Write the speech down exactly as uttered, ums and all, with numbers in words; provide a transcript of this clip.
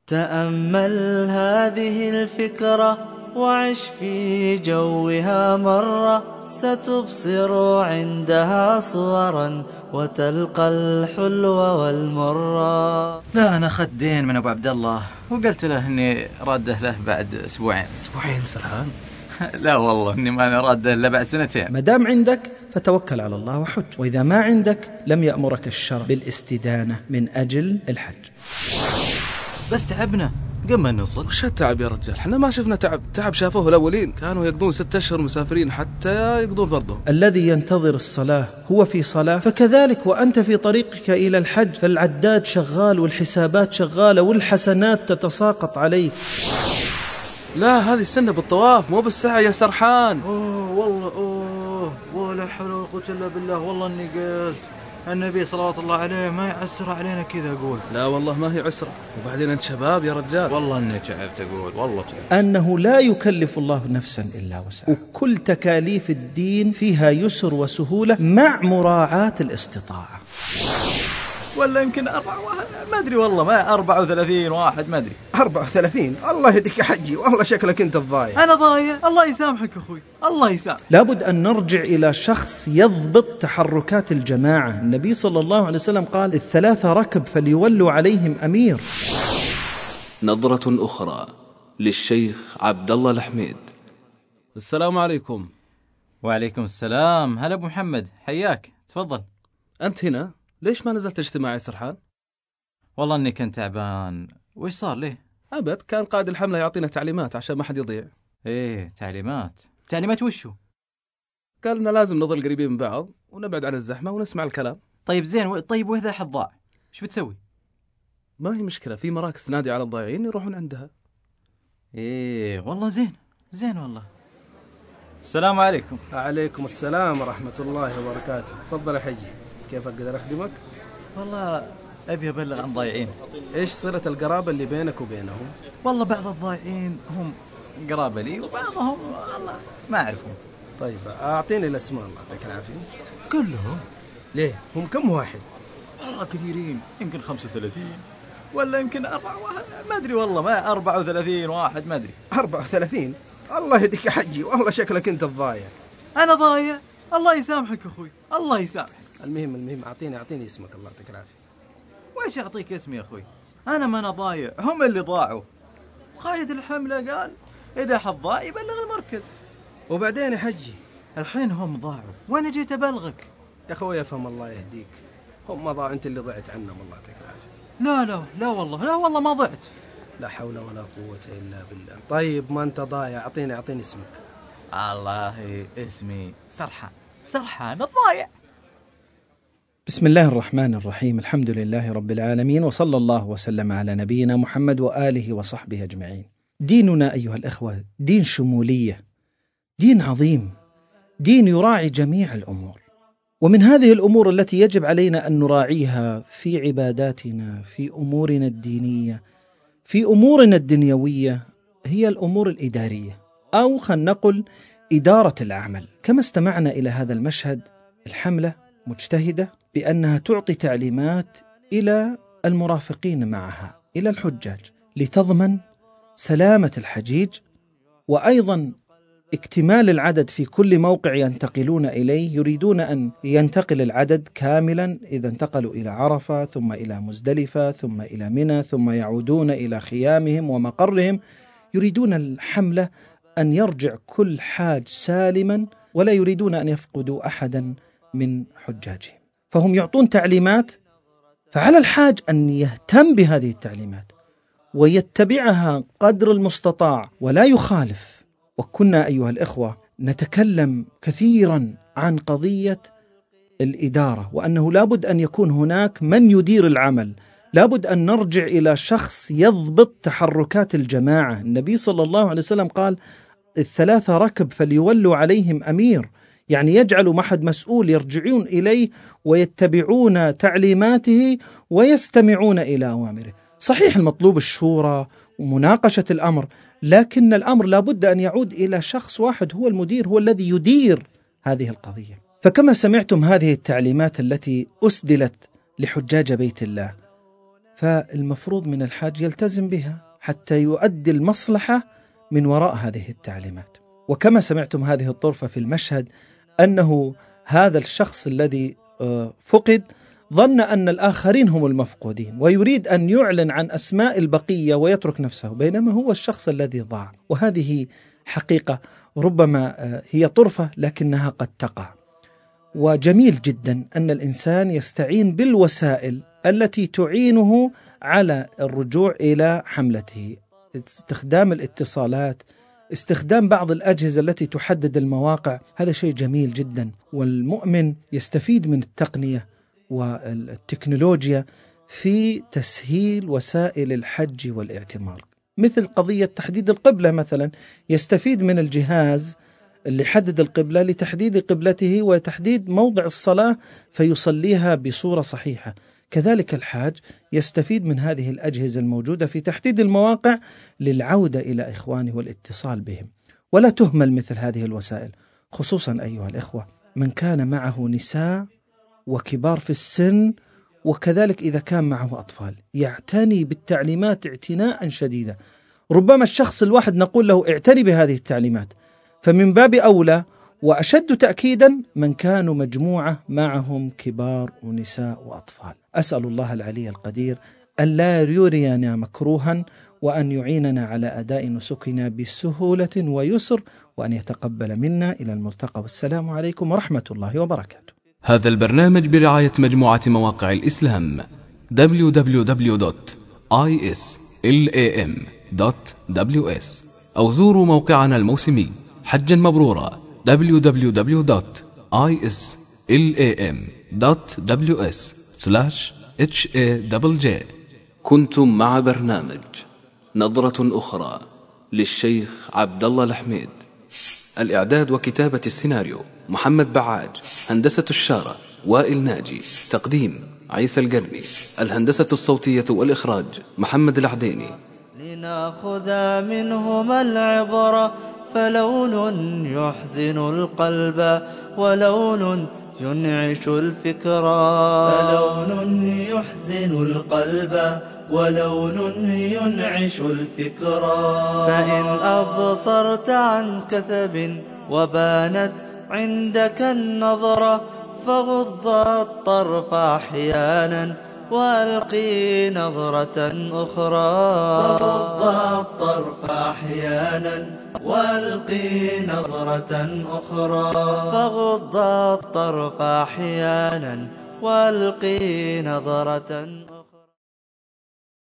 تأمل هذه الفكرة وعش في جوها مرة، ستبصر عندها صورا وتلقى الحلو والمرة. لا أنا أخذت دين من أبو عبد الله وقلت له إني راده له بعد أسبوعين. أسبوعين سرحان؟ لا والله إني ما أنا راده إلا بعد سنتين. ما دام عندك فتوكل على الله وحج، وإذا ما عندك لم يأمرك الشرع بالاستدانة من أجل الحج. بس تعبنا قم ما نوصل. وش التعب يا رجال؟ احنا ما شفنا تعب. تعب شافوه الأولين، كانوا يقضون ستة أشهر مسافرين حتى يقضون فرضهم. الذي ينتظر الصلاة هو في صلاة، فكذلك وأنت في طريقك إلى الحج فالعداد شغال والحسابات شغالة والحسنات تتساقط عليك. لا هذه السنة بالطواف مو بالسعي يا سرحان. أوه والله أوه ولا حول ولا قوة إلا بالله. والله إني قلت النبي صلوات الله عليه ما يعسر علينا كذا. أقول لا والله ما هي عسرة، وبعدين أنت شباب يا رجال. والله إني تعبت. أقول والله تعبت. أنه لا يكلف الله نفسا إلا وسعها، وكل تكاليف الدين فيها يسر وسهولة مع مراعاة الاستطاعة. ولا يمكن أربعة واحد ما أدري والله، ما أربعة وثلاثين واحد ما أدري. أربعة وثلاثين الله يهديك يا حجي، والله شكلك أنت الضايع. أنا ضايع؟ الله يسامحك أخوي، الله يسامحك. لابد أن نرجع إلى شخص يضبط تحركات الجماعة. النبي صلى الله عليه وسلم قال الثلاثة ركب فليولوا عليهم أمير. نظرة أخرى للشيخ عبد الله الحميد. السلام عليكم. وعليكم السلام. هلا أبو محمد، حياك، تفضل. أنت هنا؟ ليش ما نزلت اجتماع يا سرحان؟ والله إني كنت تعبان. وش صار ليه؟ أبد، كان قائد الحملة يعطينا تعليمات عشان ما حد يضيع. إيه تعليمات؟ تعليمات وشو؟ قال لنا لازم نظل قريبين من بعض ونبعد عن الزحمة ونسمع الكلام. طيب زين و... طيب وإذا حد ضاع إيش بتسوي؟ ما هي مشكلة، في مراكز تنادي على الضايعين يروحون عندها. إيه والله زين زين والله. السلام عليكم. عليكم السلام ورحمة الله وبركاته. تفضل يا حجي، كيف أقدر أخدمك؟ والله أبي أبلغ عن ضايعين. إيش صلة القرابة اللي بينك وبينهم؟ والله بعض الضايعين هم قرابة لي وبعضهم والله ما أعرفهم. طيب أعطيني الأسماء الله يعطيك العافية. كلهم؟ ليه؟ هم كم واحد؟ والله كثيرين، يمكن خمسة وثلاثين ولا يمكن أربعة واحد ما أدري والله، ما أربعة وثلاثين واحد ما أدري. أربعة وثلاثين الله يهديك يا حجي، والله شكلك أنت الضايع. أنا ضايع؟ الله يسامحك أخوي، الله يسامحك. المهم المهم أعطيني أعطيني اسمك الله يعطيك العافية. وإيش أعطيك اسمي يا أخوي؟ أنا ما أنا ضايع، هم اللي ضاعوا. قائد الحملة قال إذا حد ضاع يبلغ المركز. وبعدين يا حجي؟ الحين هم ضاعوا وأنا جيت أبلغك. يا أخوي افهم الله يهديك، هم ما ضاعوا، أنت اللي ضعت عنهم الله يعطيك العافية. لا لا لا والله لا والله ما ضعت. لا حول ولا قوة إلا بالله. طيب ما أنت ضايع، أعطيني أعطيني اسمك. الله اسمي سرحان، سرحان الضايع. بسم الله الرحمن الرحيم، الحمد لله رب العالمين، وصلى الله وسلم على نبينا محمد وآله وصحبه أجمعين. ديننا أيها الأخوة دين شمولية، دين عظيم، دين يراعي جميع الأمور. ومن هذه الأمور التي يجب علينا أن نراعيها في عباداتنا، في أمورنا الدينية، في أمورنا الدنيوية، هي الأمور الإدارية، أو خلينا نقل إدارة العمل. كما استمعنا إلى هذا المشهد، الحملة مجتهدة بأنها تعطي تعليمات إلى المرافقين معها، إلى الحجاج، لتضمن سلامة الحجيج، وأيضا اكتمال العدد في كل موقع ينتقلون إليه. يريدون أن ينتقل العدد كاملا إذا انتقلوا إلى عرفة ثم إلى مزدلفة ثم إلى منى ثم يعودون إلى خيامهم ومقرهم. يريدون الحملة أن يرجع كل حاج سالما، ولا يريدون أن يفقدوا أحدا من حجاجهم، فهم يعطون تعليمات. فعلى الحاج أن يهتم بهذه التعليمات ويتبعها قدر المستطاع ولا يخالف. وكنا أيها الإخوة نتكلم كثيرا عن قضية الإدارة، وأنه لابد أن يكون هناك من يدير العمل، لابد أن نرجع إلى شخص يضبط تحركات الجماعة. النبي صلى الله عليه وسلم قال الثلاثة ركب فليولوا عليهم أمير، يعني يجعلوا محد مسؤول يرجعون إليه ويتبعون تعليماته ويستمعون إلى أوامره. صحيح المطلوب الشورى ومناقشة الأمر، لكن الأمر لابد أن يعود إلى شخص واحد هو المدير، هو الذي يدير هذه القضية. فكما سمعتم هذه التعليمات التي أسدلت لحجاج بيت الله، فالمفروض من الحاج يلتزم بها حتى يؤدي المصلحة من وراء هذه التعليمات. وكما سمعتم هذه الطرفة في المشهد، أنه هذا الشخص الذي فقد ظن أن الآخرين هم المفقودين ويريد أن يعلن عن أسماء البقية ويترك نفسه، بينما هو الشخص الذي ضاع. وهذه حقيقة ربما هي طرفة لكنها قد تقع. وجميل جدا أن الإنسان يستعين بالوسائل التي تعينه على الرجوع إلى حملته، استخدام الاتصالات، استخدام بعض الأجهزة التي تحدد المواقع، هذا شيء جميل جدا. والمؤمن يستفيد من التقنية والتكنولوجيا في تسهيل وسائل الحج والاعتمار، مثل قضية تحديد القبلة مثلا، يستفيد من الجهاز اللي يحدد القبلة لتحديد قبلته وتحديد موضع الصلاة فيصليها بصورة صحيحة. كذلك الحاج يستفيد من هذه الأجهزة الموجودة في تحديد المواقع للعودة إلى إخوانه والاتصال بهم. ولا تهمل مثل هذه الوسائل، خصوصا أيها الإخوة من كان معه نساء وكبار في السن، وكذلك إذا كان معه أطفال، يعتني بالتعليمات اعتناء شديدا. ربما الشخص الواحد نقول له اعتني بهذه التعليمات، فمن باب أولى وأشد تأكيدا من كانوا مجموعة معهم كبار ونساء وأطفال. أسأل الله العلي القدير أن لا يرينا مكروها، وأن يعيننا على أداء نسكنا بسهولة ويسر، وأن يتقبل منا. إلى الملتقى، والسلام عليكم ورحمة الله وبركاته. هذا البرنامج برعاية مجموعة مواقع الإسلام دبليو دبليو دبليو دوت آي إس إل إيه إم دوت دبليو إس، أو زوروا موقعنا الموسمي حجا مبرورا دبليو دبليو دبليو دوت آي إس إل إيه إم دوت دبليو إس سلاش إتش إيه دبل جي. كنتم مع برنامج نظرة أخرى للشيخ عبد الله الحميد. الإعداد وكتابة السيناريو محمد بعاج، هندسة الشارة وائل ناجي، تقديم عيسى القرني، الهندسة الصوتية والإخراج محمد العديني. لنأخذ منهما العبرة، فلون يحزن القلب ولون ينعش الفكرة، فلون يحزن القلب ولون ينعش الفكرة. فإن أبصرت عن كثب وبانت عندك النظرة، فغض الطرف أحيانا وألقي نظرة أخرى، فغض الطرف أحيانا وألقي نظرة أخرى، فغض الطرف أحيانا وألقي نظرة